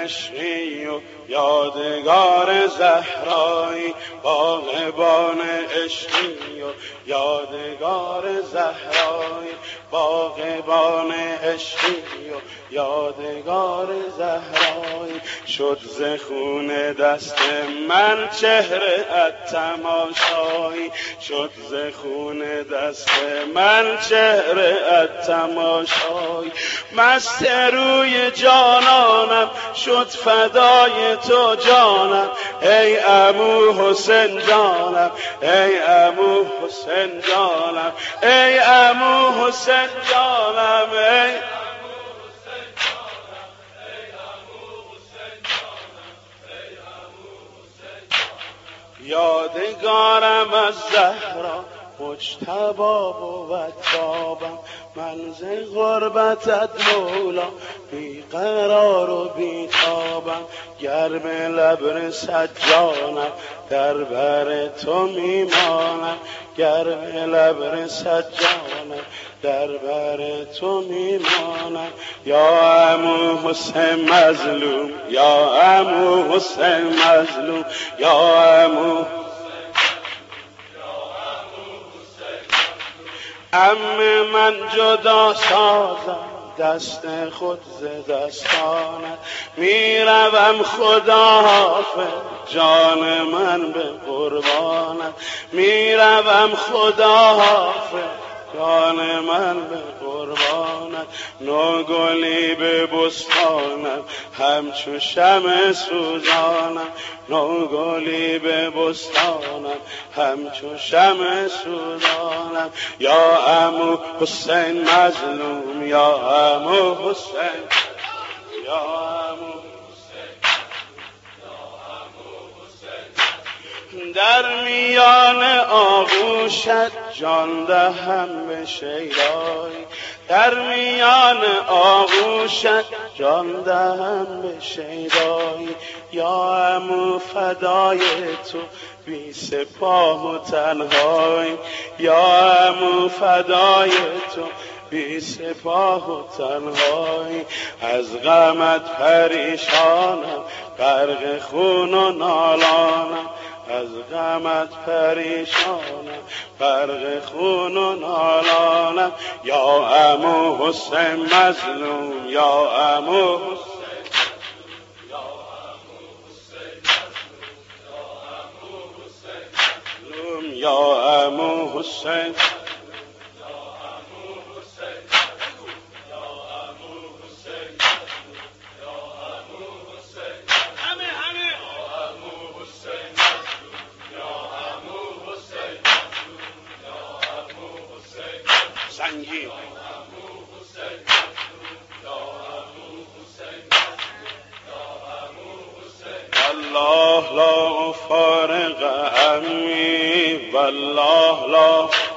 عشقی و یادگار زهرایی، باغبان عشقی و یادگار زهرایی، باغبان عشقی و یادگار زهرایی. شد ز خون دست من چهره ات تماشایی، شد ز خون دست من چهره ات تماشایی. مست روی جانانم شد فدای تو جانم، ای عمو حسین جانم، ای عمو حسین جانم، ای عمو حسین جانم، ای یادگارم از زهرا مجتبی بود بابم، من ز غربتت مولا بیقرار و بیتابم. گرم لب رسد جانم در بر تو میمانم، گرم لب رسد جانم در بر تو میمانم. یا عمو حسین مظلوم، یا عمو حسین مظلوم، یا عمو عمه من جدا سازم دست خود ز دستانت، میروم خدا حافظ جان من به قربانت، میروم خدا حافظ جان من به قربانت. نوگلی به بستانم همچو شمع سوزانم، نوگلی به بستانم همچو شمع سوزانم. یا عمو حسین مظلوم، یا عمو حسین، یا عمو در میان آغوشت جان دهم به شیدایی، در میان آغوشت جان دهم به شیدایی. یا عمو فدای تو بی سپاه و تنهایی، یا عمو فدای تو بی سپاه و تنهایی. از غمت پریشانم غرق خون و نالانم، از غمت پریشانم غرق خون و نالانم. یا عمو حسین مظلوم، یا عمو حسین، یا عمو حسین مظلوم، یا عمو حسین. سنگین والله لا أفارق عمي، والله لا